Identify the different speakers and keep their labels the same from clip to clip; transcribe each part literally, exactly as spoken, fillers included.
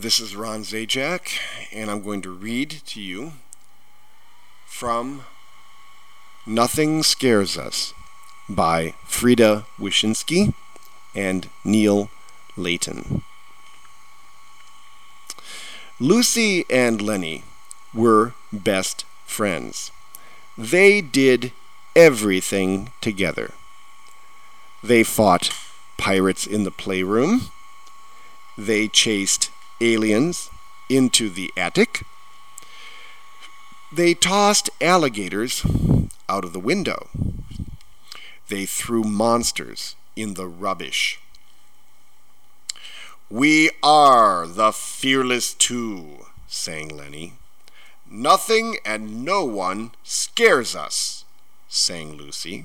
Speaker 1: This is Ron Zajac, and I'm going to read to you from Nothing Scares Us by Frida Wyszyński and Neil Layton. Lucy and Lenny were best friends. They did everything together. They fought pirates in the playroom. They chased aliens into the attic. They tossed alligators out of the window. They threw monsters in the rubbish. "We are the Fearless Two," sang Lenny. "Nothing and no one scares us," sang Lucy.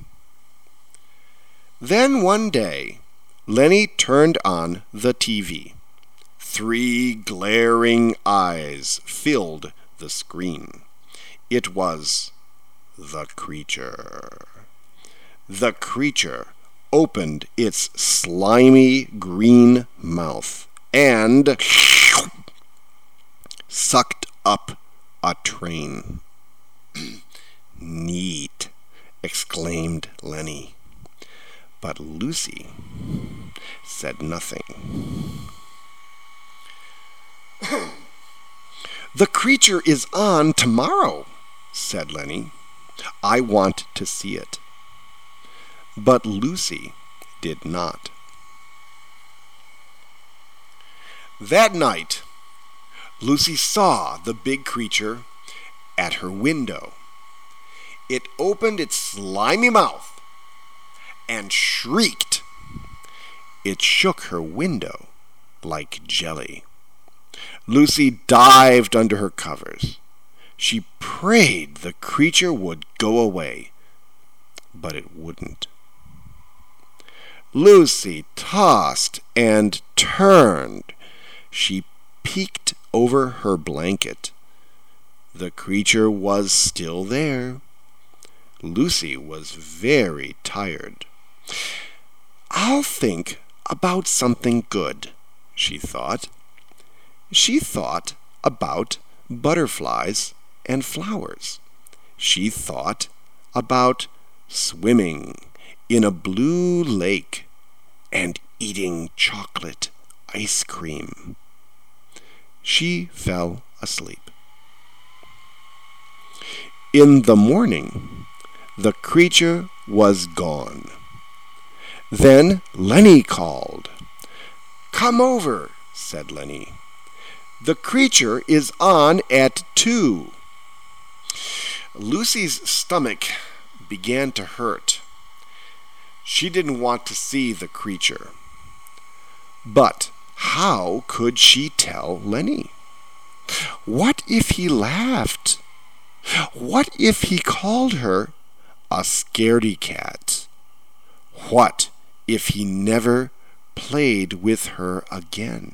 Speaker 1: Then one day, Lenny turned on the T V. Three glaring eyes filled the screen. It was the creature. The creature opened its slimy green mouth and sucked up a train. "Neat," exclaimed Lenny. But Lucy said nothing. "The creature is on tomorrow," said Lenny. "I want to see it." But Lucy did not. That night, Lucy saw the big creature at her window. It opened its slimy mouth and shrieked. It shook her window like jelly. Lucy dived under her covers. She prayed the creature would go away, but it wouldn't. Lucy tossed and turned. She peeked over her blanket. The creature was still there. Lucy was very tired. "I'll think about something good," she thought. She thought about butterflies and flowers. She thought about swimming in a blue lake and eating chocolate ice cream. She fell asleep. In the morning, the creature was gone. Then Lenny called. "Come over," said Lenny. "The creature is on at two." Lucy's stomach began to hurt. She didn't want to see the creature. But how could she tell Lenny? What if he laughed? What if he called her a scaredy cat? What if he never played with her again?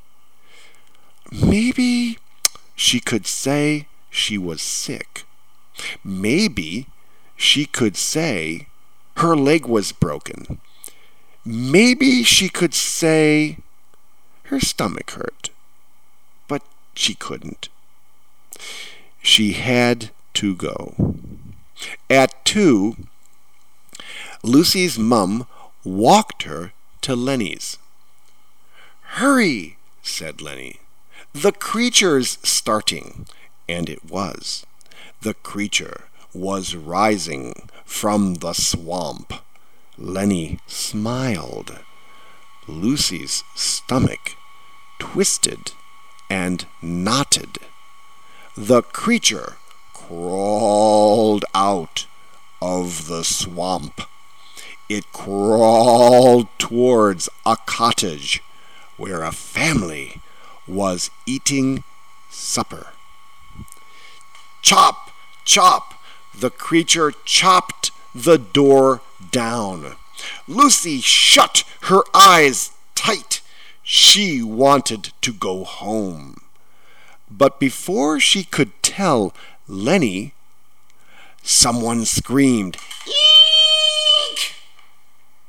Speaker 1: Maybe she could say she was sick. Maybe she could say her leg was broken. Maybe she could say her stomach hurt. But she couldn't. She had to go. At two, Lucy's mum walked her to Lenny's. "Hurry," said Lenny. "The creature's starting." And it was. The creature was rising from the swamp. Lenny smiled. Lucy's stomach twisted and knotted. The creature crawled out of the swamp. It crawled towards a cottage where a family was eating supper. Chop, chop! The creature chopped the door down. Lucy shut her eyes tight. She wanted to go home. But before she could tell Lenny, someone screamed, "Eek!"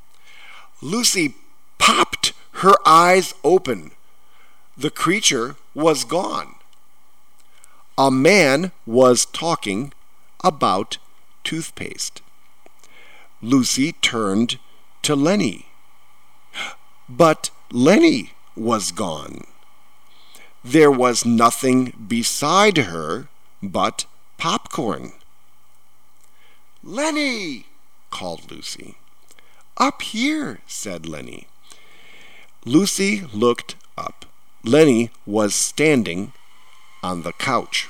Speaker 1: Lucy popped her eyes open. The creature was gone. A man was talking about toothpaste. Lucy turned to Lenny. But Lenny was gone. There was nothing beside her but popcorn. "Lenny!" called Lucy. "Up here," said Lenny. Lucy looked up. Lenny was standing on the couch.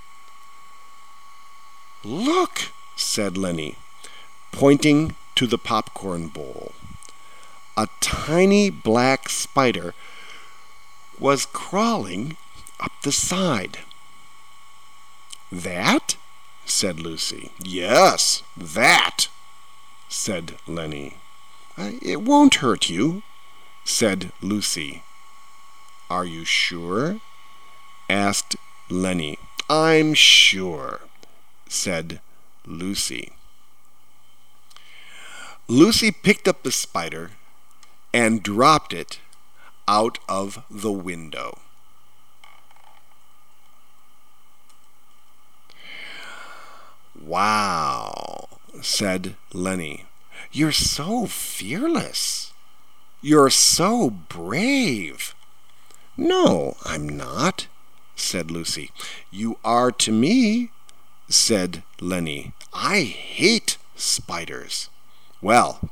Speaker 1: "Look," said Lenny, pointing to the popcorn bowl. A tiny black spider was crawling up the side. "That?" said Lucy. "Yes, that," said Lenny. "It won't hurt you," said Lucy. "Are you sure?" asked Lenny. "I'm sure," said Lucy. Lucy picked up the spider and dropped it out of the window. "Wow," said Lenny. "You're so fearless. You're so brave." "No, I'm not," said Lucy. "You are to me," said Lenny. "I hate spiders." "Well,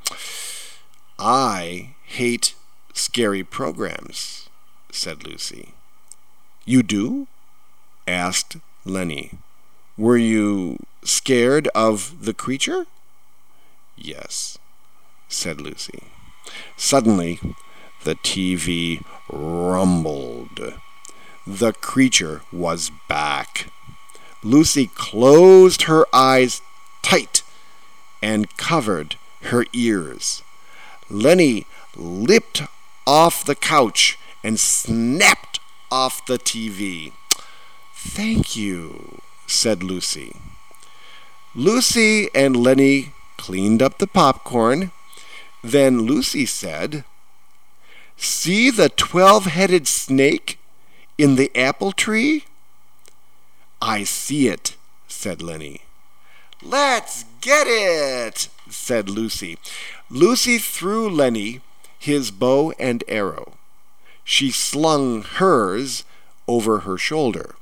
Speaker 1: I hate scary programs," said Lucy. "You do?" asked Lenny. "Were you scared of the creature?" "Yes," said Lucy. Suddenly, the T V rumbled. The creature was back. Lucy closed her eyes tight and covered her ears. Lenny leaped off the couch and snapped off the T V. "Thank you," said Lucy. Lucy and Lenny cleaned up the popcorn. Then Lucy said, "See the twelve-headed snake in the apple tree?" "I see it," said Lenny. "Let's get it," said Lucy. Lucy threw Lenny his bow and arrow. She slung hers over her shoulder.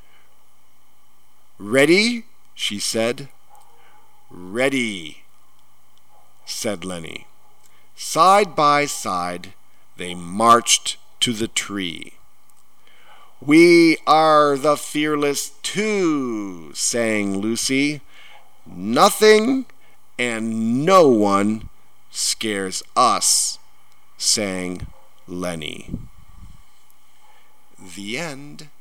Speaker 1: "Ready?" she said. "Ready," said Lenny. Side by side, they marched to the tree. "We are the fearless two," sang Lucy. "Nothing and no one scares us," sang Lenny. The end.